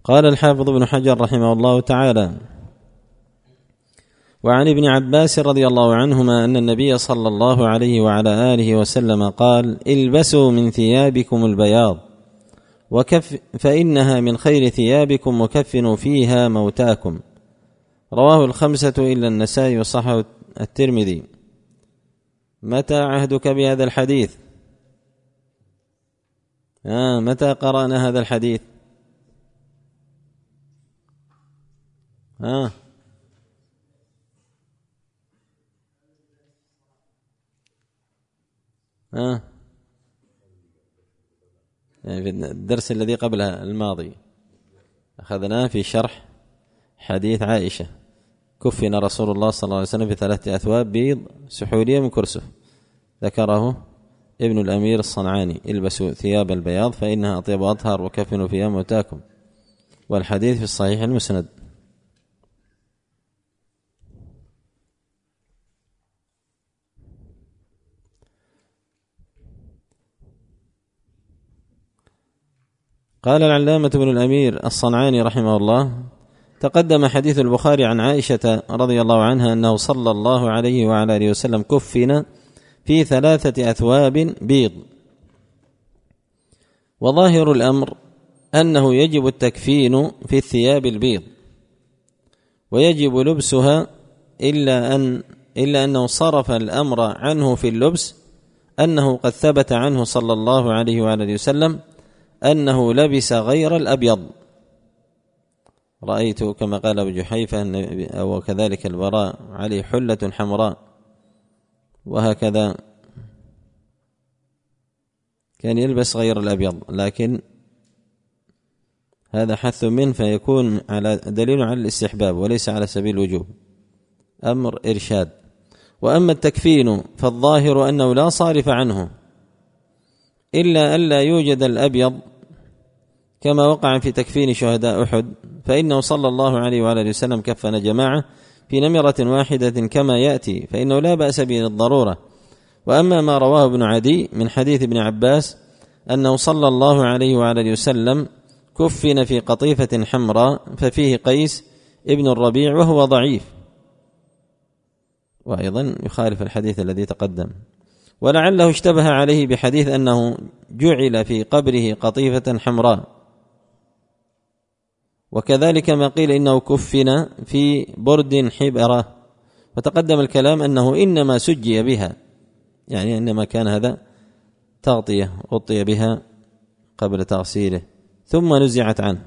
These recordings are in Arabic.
قال الحافظ ابن حجر رحمه الله تعالى: وعن ابن عباس رضي الله عنهما أن النبي صلى الله عليه وعلى آله وسلم قال: البسوا من ثيابكم البياض فإنها من خير ثيابكم وكفنوا فيها موتاكم. رواه الخمسة إلا النسائي وصححه الترمذي. متى عهدك بهذا الحديث؟ متى قرأنا هذا الحديث؟ يعني في الدرس الذي قبلها الماضي أخذناه في شرح حديث عائشة: كفن رسول الله صلى الله عليه وسلم في 3 أثواب بيض سحولية من كرسف، ذكره ابن الأمير الصنعاني: البسوا ثياب البياض فإنها أطيب وأطهر وكفنوا فيها موتاكم. والحديث في الصحيح المسند. قال العلامة ابن الأمير الصنعاني رحمه الله: تقدم حديث البخاري عن عائشة رضي الله عنها أنه صلى الله عليه وعلى آله وسلم كفن في 3 أثواب بيض. وظاهر الأمر أنه يجب التكفين في الثياب البيض ويجب لبسها، إلا أنه صرف الأمر عنه في اللبس، أنه قد ثبت عنه صلى الله عليه وعلى آله وسلم أنه لبس غير الأبيض. رأيت كما قال أبو جحيفة أو كذلك البراء عليه حلة حمراء، وهكذا كان يلبس غير الأبيض، لكن هذا حث منه فيكون على دليل على الاستحباب وليس على سبيل الوجوب، أمر إرشاد. وأما التكفين فالظاهر أنه لا صارف عنه إلا ألا يوجد الأبيض، كما وقع في تكفين شهداء أحد، فإنه صلى الله عليه وعلى آله وسلم كفن جماعة في نمرة واحدة كما يأتي، فإنه لا بأس به للضرورة. وأما ما رواه ابن عدي من حديث ابن عباس أنه صلى الله عليه وعلى آله وسلم كفن في قطيفة حمراء ففيه قيس ابن الربيع وهو ضعيف، وأيضا يخالف الحديث الذي تقدم. ولعله اشتبه عليه بحديث أنه جعل في قبره قطيفة حمراء، وكذلك ما قيل إنه كفن في برد حبرة، وتقدم الكلام أنه إنما سجي بها، يعني إنما كان هذا تغطية غطي بها قبل تغسيله ثم نزعت عنه.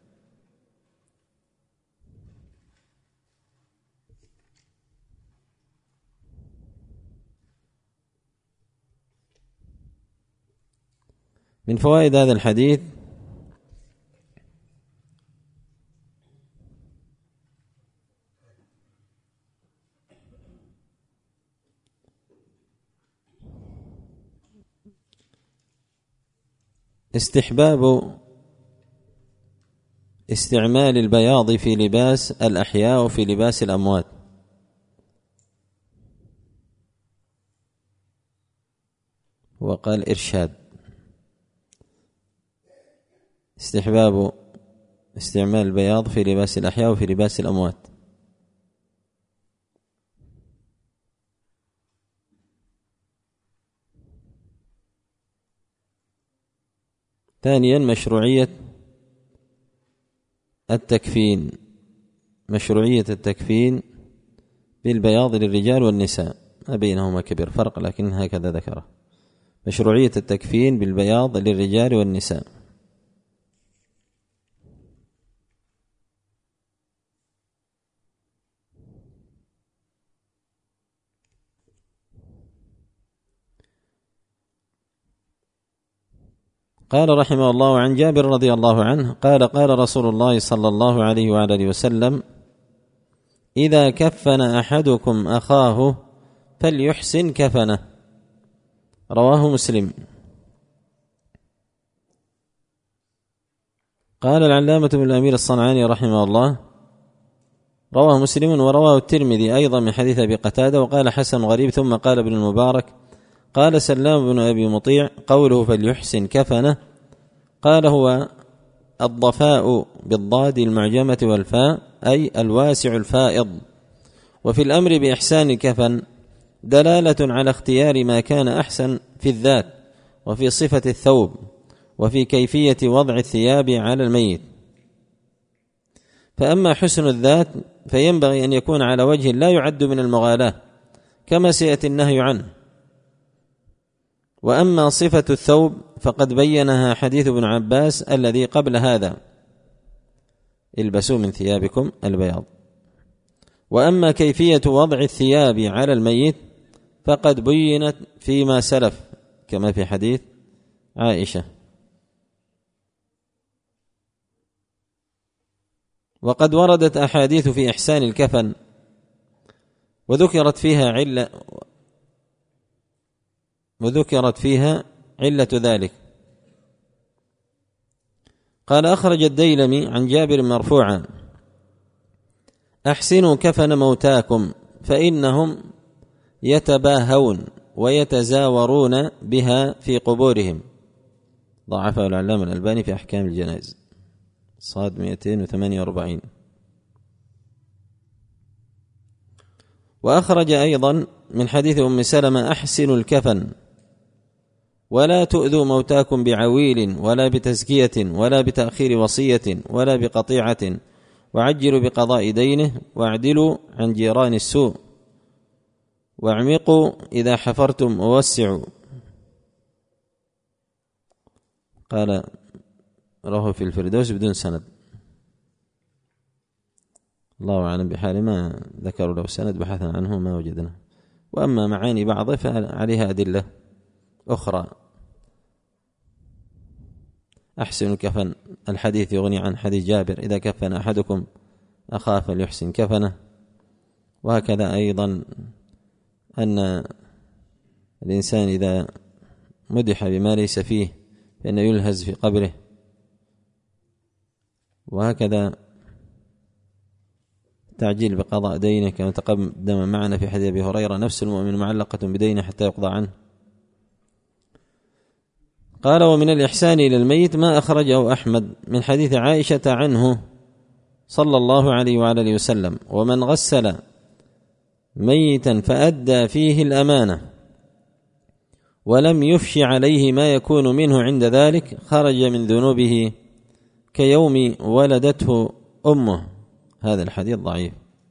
من فوائد هذا الحديث استحباب استعمال البياض في لباس الأحياء وفي لباس الأموات. وقال إرشاد: استحباب استعمال البياض في لباس الأحياء وفي لباس الأموات. ثانيا مشروعية التكفين، مشروعية التكفين بالبياض للرجال والنساء، ما بينهما كبير فرق لكن هكذا ذكره: مشروعية التكفين بالبياض للرجال والنساء. قال رحمه الله: عن جابر رضي الله عنه قال: قال رسول الله صلى الله عليه وعلى آله وسلم: إذا كفن أحدكم أخاه فليحسن كفنه. رواه مسلم. قال العلامة ابن الأمير الصنعاني رحمه الله: رواه مسلم ورواه الترمذي أيضا من حديث أبي قتادة، وقال حسن غريب. ثم قال ابن المبارك: قال سلام بن أبي مطيع: قوله فليحسن كفنه قال هو الضفاء بالضاد المعجمة والفاء أي الواسع الفائض. وفي الأمر بإحسان الكفن دلالة على اختيار ما كان أحسن في الذات وفي صفة الثوب وفي كيفية وضع الثياب على الميت. فأما حسن الذات فينبغي أن يكون على وجه لا يعد من المغالاة كما سيأتي النهي عنه. وأما صفة الثوب فقد بينها حديث ابن عباس الذي قبل هذا: البسوا من ثيابكم البياض. وأما كيفية وضع الثياب على الميت فقد بينت فيما سلف كما في حديث عائشة. وقد وردت أحاديث في إحسان الكفن وذكرت فيها علة ذلك. قال: أخرج الديلمي عن جابر مرفوعا: أحسنوا كفن موتاكم فإنهم يتباهون ويتزاورون بها في قبورهم. ضعفه العلامة الألباني في أحكام الجنائز صاد 248. وأخرج أيضا من حديث أم سلمة: أحسنوا الكفن ولا تؤذوا موتاكم بعويل ولا بتزكية ولا بتأخير وصية ولا بقطيعة، وعجلوا بقضاء دينه، واعدلوا عن جيران السوء، واعمقوا إذا حفرتم ووسعوا. قال: رواه في الفردوس بدون سند. الله أعلم بحال، ما ذكروا له سند بحثنا عنه ما وجدنا. وأما معاني بعضه فعليها أدلة أخرى. أحسن الكفن، الحديث يغني عن حديث جابر: إذا كفن أحدكم أخاه فليحسن كفنه. وهكذا أيضا أن الإنسان إذا مدح بما ليس فيه فإنه يلهز في قبره. وهكذا تعجيل بقضاء دينه كما تقدم معنا في حديث أبي هريرة: نفس المؤمن معلقة بدينه حتى يقضى عنه. قال: ومن الإحسان إلى الميت ما أخرجه أحمد من حديث عائشة عنه صلى الله عليه وعلى اله وسلم: ومن غسل ميتا فأدى فيه الأمانة ولم يفش عليه ما يكون منه عند ذلك خرج من ذنوبه كيوم ولدته أمه. هذا الحديث ضعيف،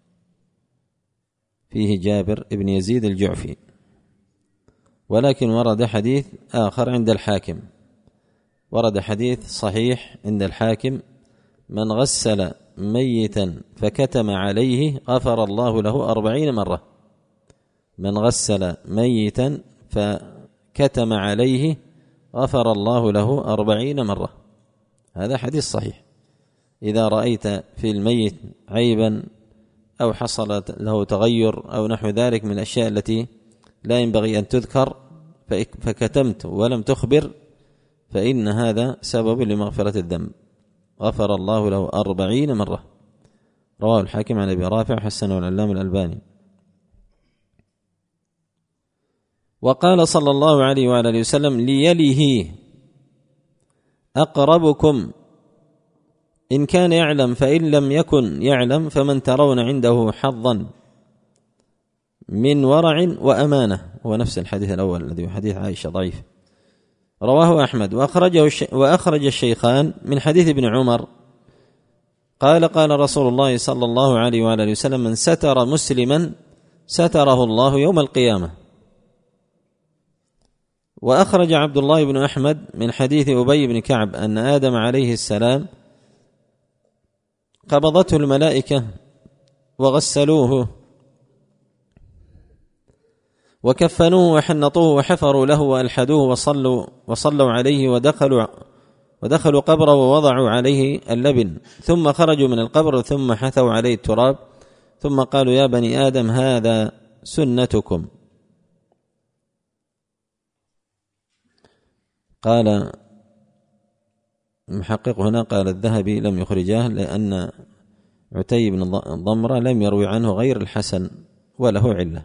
فيه جابر بن يزيد الجعفي، ولكن ورد حديث آخر عند الحاكم، ورد حديث صحيح عند الحاكم: من غسل ميتا فكتم عليه غفر الله له 40 مرة. من غسل ميتا فكتم عليه غفر الله له 40 مرة. هذا حديث صحيح. إذا رأيت في الميت عيبا أو حصل له تغير أو نحو ذلك من الأشياء التي لا ينبغي أن تذكر فكتمت ولم تخبر، فإن هذا سبب لمغفرة الذنب. غفر الله له 40 مرة. رواه الحاكم عن أبي رافع حسنه العلامة الألباني. وقال صلى الله عليه وعلى اله وسلم: ليله أقربكم إن كان يعلم، فإن لم يكن يعلم فمن ترون عنده حظا من ورع وأمانة. هو نفس الحديث الأول الذي هو حديث عائشة ضعيف. رواه أحمد وأخرج الشيخان من حديث ابن عمر قال: قال رسول الله صلى الله عليه وعلى اله وسلم: من ستر مسلما ستره الله يوم القيامة. وأخرج عبد الله بن أحمد من حديث أبي بن كعب أن آدم عليه السلام قبضته الملائكة وغسلوه وكفنوه وحنطوه وحفروا له وألحدوه وصلوا عليه ودخلوا قبره ووضعوا عليه اللبن، ثم خرجوا من القبر ثم حثوا عليه التراب، ثم قالوا: يا بني آدم هذا سنتكم. قال المحقق هنا، قال الذهبي: لم يخرجاه لأن عتي بن ضمرة لم يروي عنه غير الحسن وله علة.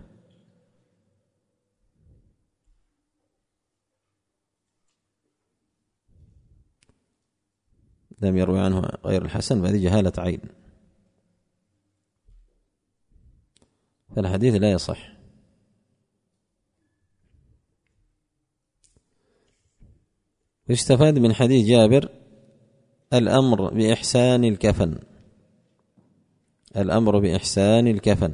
لم يروي عنه غير الحسن فهذه جهالة عين، فالحديث لا يصح. يستفاد من حديث جابر الأمر بإحسان الكفن، الأمر بإحسان الكفن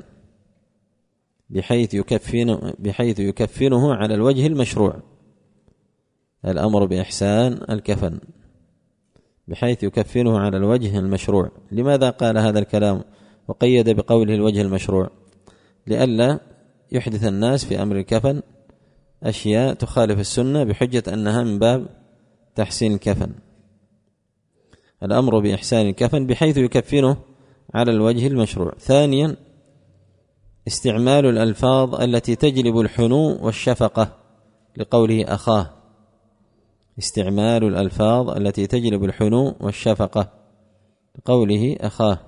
بحيث يكفنه على الوجه المشروع، الأمر بإحسان الكفن بحيث يكفنه على الوجه المشروع. لماذا قال هذا الكلام وقيد بقوله الوجه المشروع؟ لئلا يحدث الناس في أمر الكفن أشياء تخالف السنة بحجة أنها من باب تحسين الكفن. الأمر بإحسان الكفن بحيث يكفنه على الوجه المشروع. ثانيا استعمال الألفاظ التي تجلب الحنو والشفقة لقوله أخاه، استعمال الألفاظ التي تجلب الحنو والشفقة لقوله أخاه.